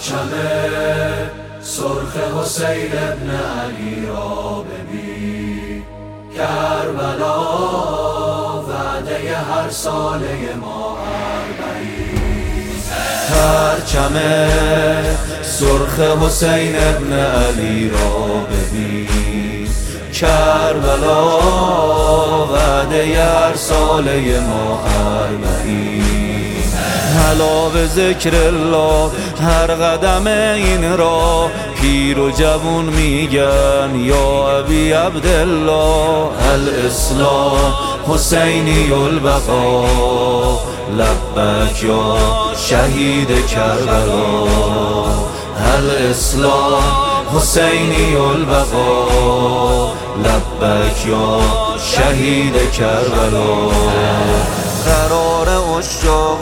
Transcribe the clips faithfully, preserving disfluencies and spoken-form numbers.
پرچم سرخ حسین ابن علی را ببین، کربلا وعده هر ساله ما اربعین. پرچم سرخ حسین ابن علی را ببین، کربلا وعده هر ساله ما اربعین. حلا به ذکر الله هر قدم این را پیر و جوون میگن یا ابی عبدالله. الاسلام حسینی البقا، لبک یا شهید کربلا. الاسلام حسینی البقا، لبک یا شهید کربلا. قرار عشاق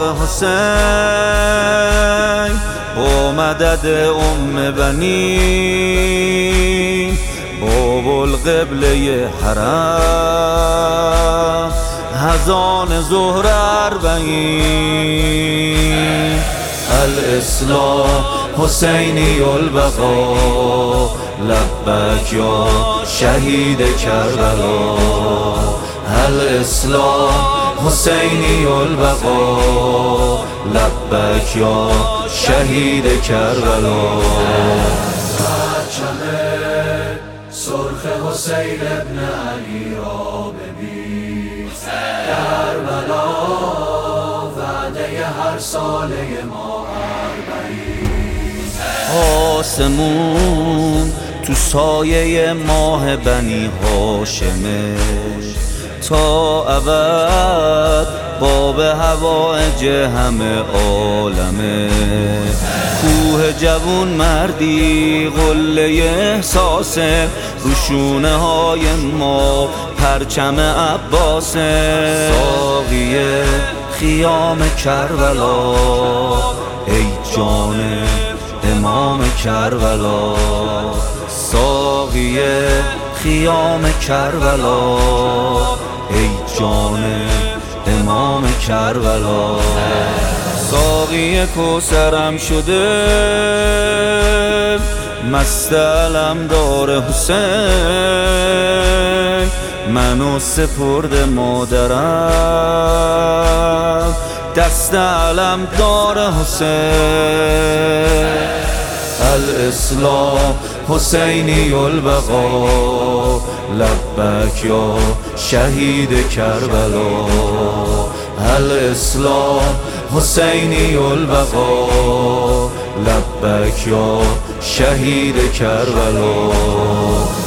حسین با مدد ام بنی، باب القبله حرم اذان ظهر اربعین. الاسلام حسینی البقا، لبک یا شهید کربلا. الاسلام حسینی البقا، لبک یا شهید کربلا. پرچم سرخ حسین ابن علی را ببین، کربلا وعده هر ساله ما اربعین. آسمون تو سایه ماه بنی هاشمه، تا ابد باب هوایج همه عالمه. کوه جوون مردی قله احساسه، روشونه های ما پرچم عباسه. ساقی خیام کربلا، ای جان امام کربلا. ساقی خیام کربلا، ای جان امام کربلا. ساقی کوثرم شده مست علمدار حسین، منو سپرد مادرم دست علمدار حسین. الاسلام حسینی البقا، لبک یا شهید کربلا. الاسلام حسینی البقا، لبک یا شهید کربلا.